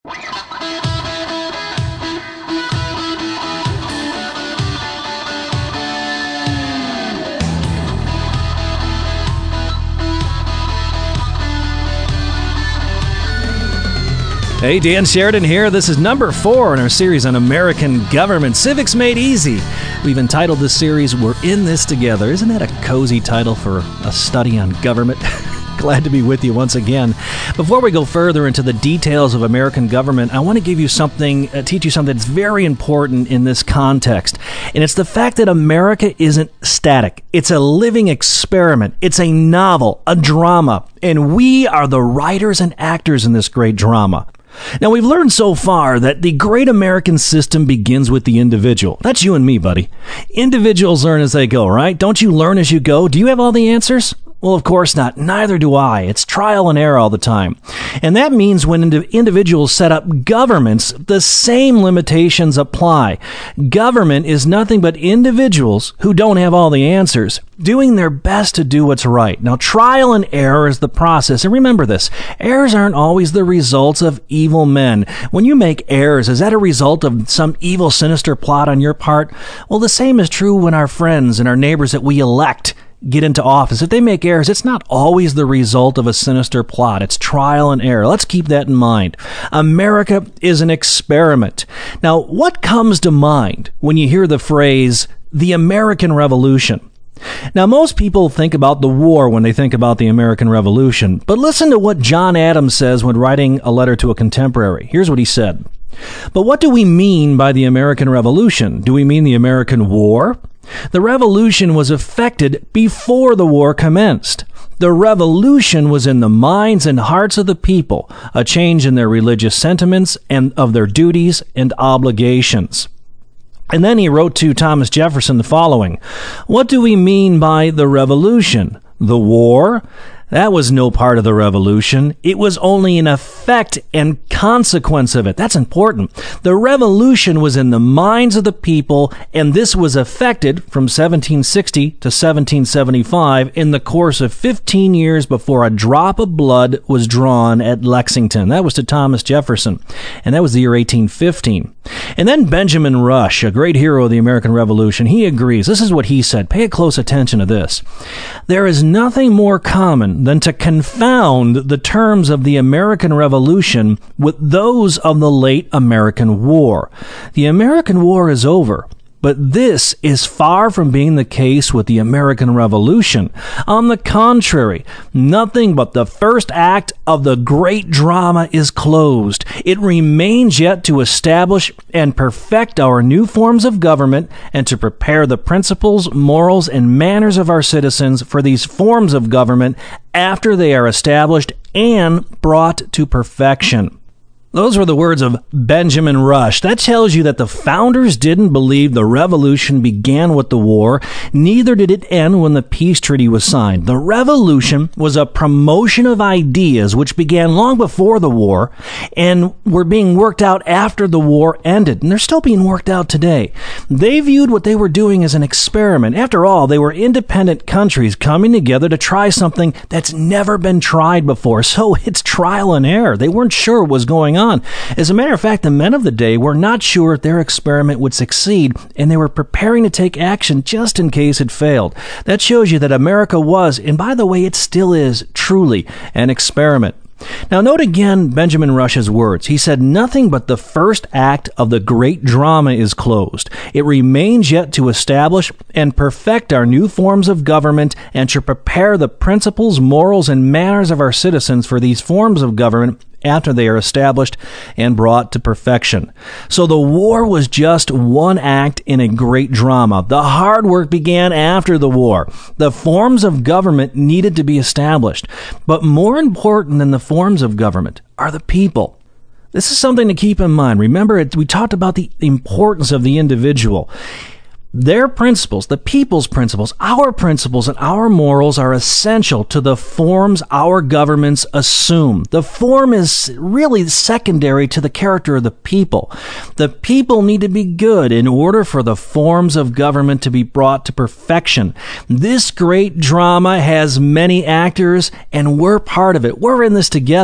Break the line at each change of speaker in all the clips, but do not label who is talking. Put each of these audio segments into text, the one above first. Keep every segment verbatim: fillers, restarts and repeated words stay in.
Hey, Dan Sheridan here. This is number four in our series on American government. Civics Made Easy. We've entitled this series, We're in This Together. Isn't that a cozy title for a study on government? Glad to be with you once again. Before we go further into the details of American government, I want to give you something, uh, teach you something that's very important in this context. And it's the fact that America isn't static. It's a living experiment. It's a novel, a drama. And we are the writers and actors in this great drama. Now, we've learned so far that the great American system begins with the individual. That's you and me, buddy. Individuals learn as they go, right? Don't you learn as you go? Do you have all the answers? Well, of course not. Neither do I. It's trial and error all the time. And that means when ind- individuals set up governments, the same limitations apply. Government is nothing but individuals who don't have all the answers, doing their best to do what's right. Now, trial and error is the process. And remember this, errors aren't always the results of evil men. When you make errors, is that a result of some evil, sinister plot on your part? Well, the same is true when our friends and our neighbors that we elect get into office. If they make errors, it's not always the result of a sinister plot. It's trial and error. Let's keep that in mind. America is an experiment. Now, what comes to mind when you hear the phrase, the American Revolution? Now, most people think about the war when they think about the American Revolution, but listen to what John Adams says when writing a letter to a contemporary. Here's what he said. But what do we mean by the American Revolution? Do we mean the American War? The revolution was effected before the war commenced. The revolution was in the minds and hearts of the people, a change in their religious sentiments and of their duties and obligations. And then he wrote to Thomas Jefferson the following. What do we mean by the revolution? The war? That was no part of the revolution. It was only an effect and consequence of it. That's important. The revolution was in the minds of the people, and this was effected from seventeen sixty to seventeen seventy-five in the course of fifteen years before a drop of blood was drawn at Lexington. That was to Thomas Jefferson, and that was the year eighteen fifteen. And then Benjamin Rush, a great hero of the American Revolution, he agrees. This is what he said. Pay close attention to this. There is nothing more common than to confound the terms of the American Revolution with those of the late American War. The American War is over, but this is far from being the case with the American Revolution. On the contrary, nothing but the first act of the great drama is closed. It remains yet to establish and perfect our new forms of government and to prepare the principles, morals, and manners of our citizens for these forms of government after they are established and brought to perfection. Those were the words of Benjamin Rush. That tells you that the founders didn't believe the revolution began with the war. Neither did it end when the peace treaty was signed. The revolution was a promotion of ideas which began long before the war and were being worked out after the war ended. And they're still being worked out today. They viewed what they were doing as an experiment. After all, they were independent countries coming together to try something that's never been tried before. So it's trial and error. They weren't sure what was going on. As a matter of fact, the men of the day were not sure if their experiment would succeed, and they were preparing to take action just in case it failed. That shows you that America was, and by the way, it still is, truly an experiment. Now, note again Benjamin Rush's words. He said, nothing but the first act of the great drama is closed. It remains yet to establish and perfect our new forms of government and to prepare the principles, morals, and manners of our citizens for these forms of government after they are established and brought to perfection. So the war was just one act in a great drama. The hard work began after the war. The forms of government needed to be established. But more important than the forms of government are the people. This is something to keep in mind. Remember, we talked about the importance of the individual. Their principles, the people's principles, our principles, and our morals are essential to the forms our governments assume. The form is really secondary to the character of the people. The people need to be good in order for the forms of government to be brought to perfection. This great drama has many actors, and we're part of it. We're in this together.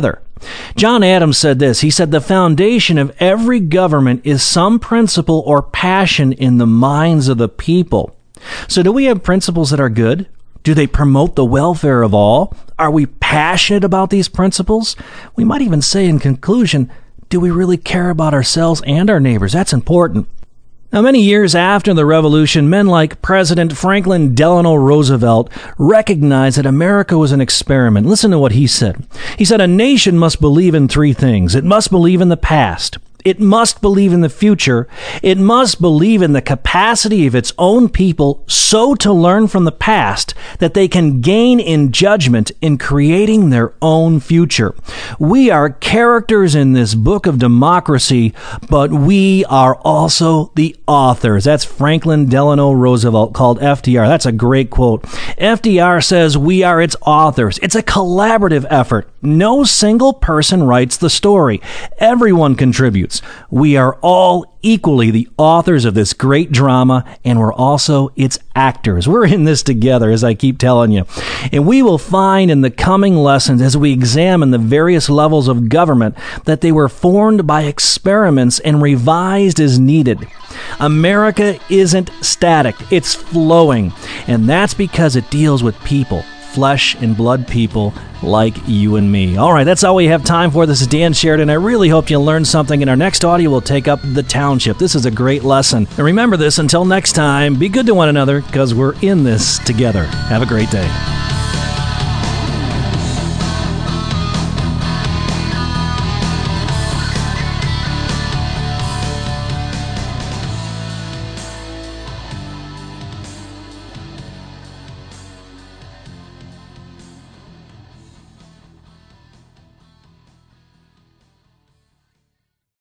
John Adams said this. He said, "The foundation of every government is some principle or passion in the minds of the people." So do we have principles that are good? Do they promote the welfare of all? Are we passionate about these principles? We might even say in conclusion, do we really care about ourselves and our neighbors? That's important. Now, many years after the Revolution, men like President Franklin Delano Roosevelt recognized that America was an experiment. Listen to what he said. He said, "A nation must believe in three things. It must believe in the past. It must believe in the future. It must believe in the capacity of its own people so to learn from the past that they can gain in judgment in creating their own future." We are characters in this book of democracy, but we are also the authors. That's Franklin Delano Roosevelt, called F D R. That's a great quote. F D R says we are its authors. It's a collaborative effort. No single person writes the story. Everyone contributes. We are all equally the authors of this great drama, and we're also its actors. We're in this together, as I keep telling you. And we will find in the coming lessons, as we examine the various levels of government, that they were formed by experiments and revised as needed. America isn't static. It's flowing. And that's because it deals with people. Flesh and blood people like you and me. All right, that's all we have time for. This is Dan Sheridan. I really hope you learned something. In our next audio, we'll take up the township. This is a great lesson. And remember this, until next time, be good to one another because we're in this together. Have a great day.